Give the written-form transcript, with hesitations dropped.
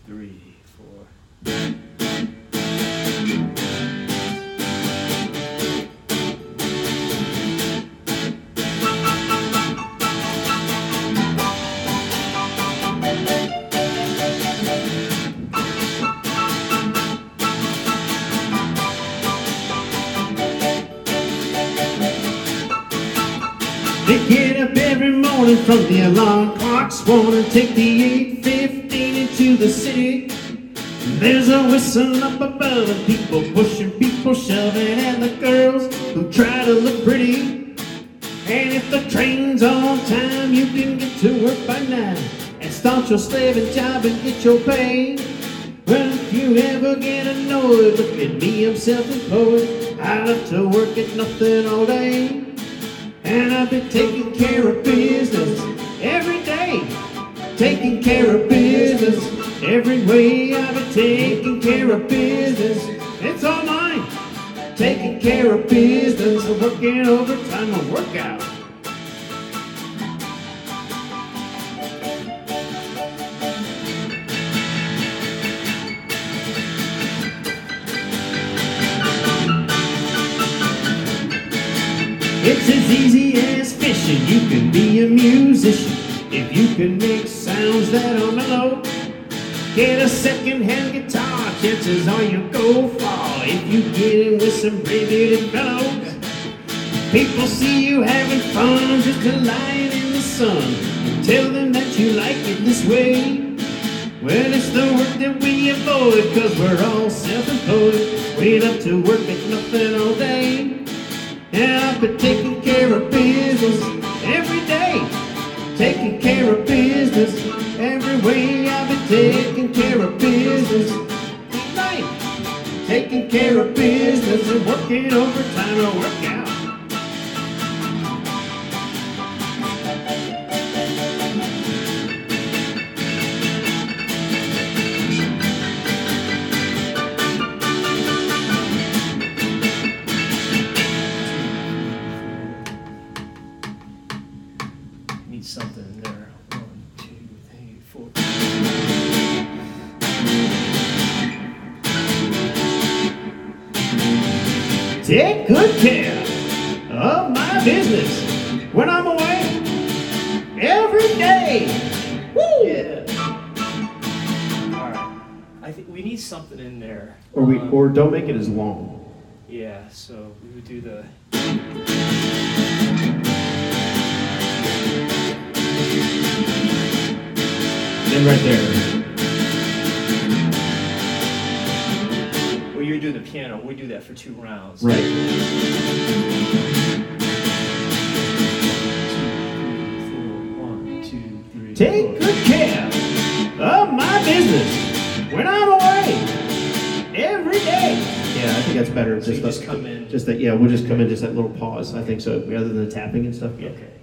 3, 4. They get up every morning from the alarm clocks, wanna take the 8:15 into the city. There's a whistle up above and people pushing, people shoving, and the girls who try to look pretty. And if the train's on time, you can get to work by 9 and start your slaving job and get your pay. Well, if you ever get annoyed, look at me, I'm self-employed. I love to work at nothing all day. And I've been taking care of business every day. Taking care of business every way. I've been taking care of business. It's all mine. Taking care of business. I'm working overtime on workout. It's as easy as fishing. You can be a musician if you can make sounds that are mellow. Get a second-hand guitar, chances are you'll go far if you get in with some brave-bearded fellows. People see you having fun, just a lying in the sun. Tell them that you like it this way. Well, it's the work that we avoid, 'cause we're all self-employed. We love to work at nothing all day. And I've been taking care of business every day. Taking care of business every way. I've been taking care of business tonight. Taking care of business and working overtime to work out. Something in there. 1, 2, 3, 4. Take good care of my business when I'm away every day. Woo! Yeah. All right. I think we need something in there. Or don't make it as long. Yeah. So we would do the. And right there. Well, you do the piano. We do that for 2 rounds. Right. 2, 3, 4. 1, 2, 3. Take 4. good care of my business when I'm away every day. Yeah, I think that's better. So you just come in. Just that. Yeah, we'll just come in. Just that little pause. I think so. Rather than the tapping and stuff. Yeah. Okay.